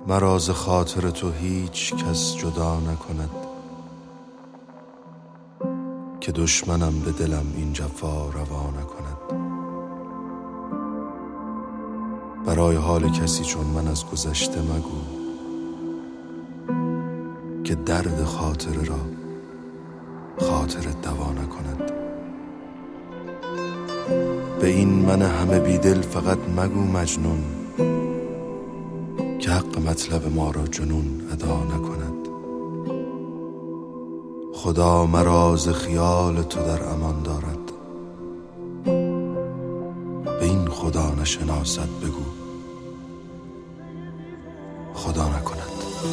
مرا ز خاطر تو هیچ کس جدا نکند، که دشمنم به دلم این جفا روا نکند. برای حال کسی چون من از گذشته مگو، که درد خاطره را خاطرت دوا نکند. به این من همه بیدل فقط مگو مجنون، که حق مطلب ما را جنون ادا نکند. خدا مرا ز خیال تو در امان دارد، به این خدا نشناسد بگو خدا نکند.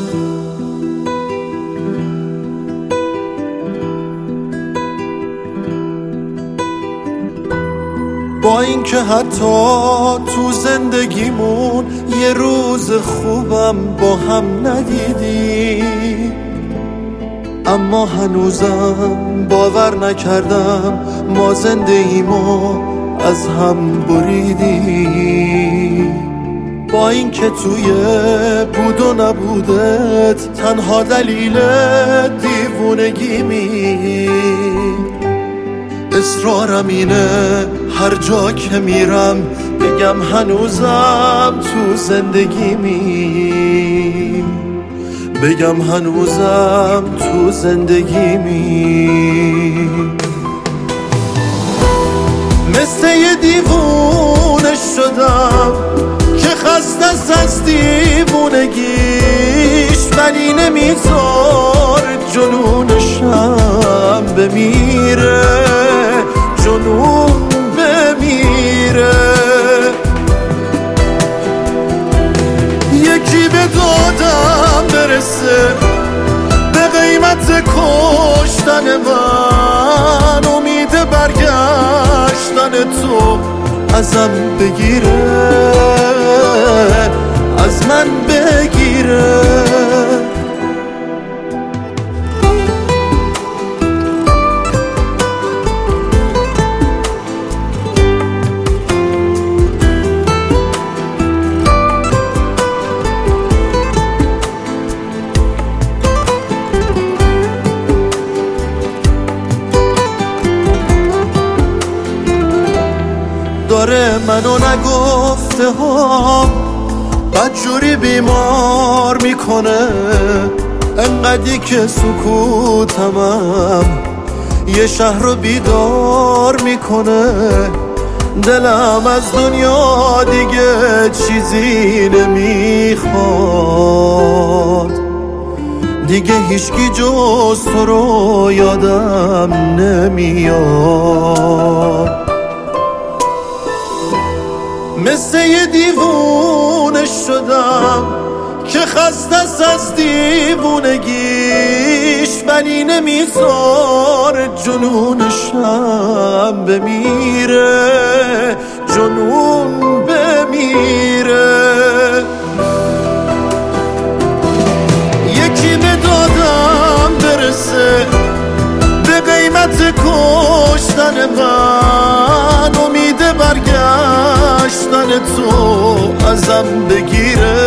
با اینکه حتی تو زندگیمون یه روز خوبم با هم ندیدیم، اما هنوزم باور نکردم ما زندگیمو از هم بریدیم. با اینکه توی بود و نبودت تنها دلیل دیوونگیمی، اصرارم اینه هر جا که میرم بگم هنوزم تو زندگیمی، بگم هنوزم تو زندگیمی. مثل یه دیوونه شدم که خسته از دیوونگیش، ولی نمیذار جنونشم بمیره، جنون بمیره. یکی به دادم برسه به قیمت کشتن من، امید برگشتن تو ازم بگیره، از من بگیره. داره منو نگفته ها بدجوری بیمار میکنه، انقدی که سکوتمم یه شهر رو بیدار میکنه. دلم از دنیا دیگه چیزی نمیخواد، دیگه هیچکی جز تو رو یادم نمیاد. مثل یه دیوونه شدم که خسته از دیوونگیش، ولی نمیذار جنونشم بمیره، جنون بمیره. یکی به دادم برسه به قیمت کشتن من، امید برگشتن تو ازم بگیره،